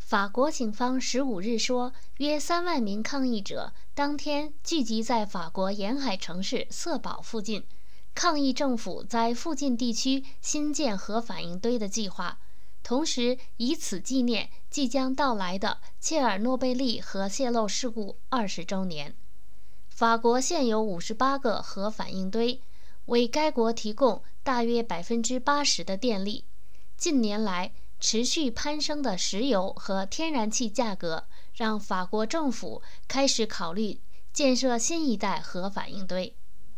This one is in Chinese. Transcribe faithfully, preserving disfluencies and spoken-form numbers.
法国警方十五日说，约三万名抗议者当天聚集在法国沿海城市瑟堡附近，抗议政府在附近地区新建核反应堆的计划，同时以此纪念即将到来的切尔诺贝利核泄漏事故二十周年。法国现有五十八个核反应堆，为该国提供大约百分之八十的电力。近年来，持续攀升的石油和天然气价格让法国政府开始考虑建设新一代核反应堆。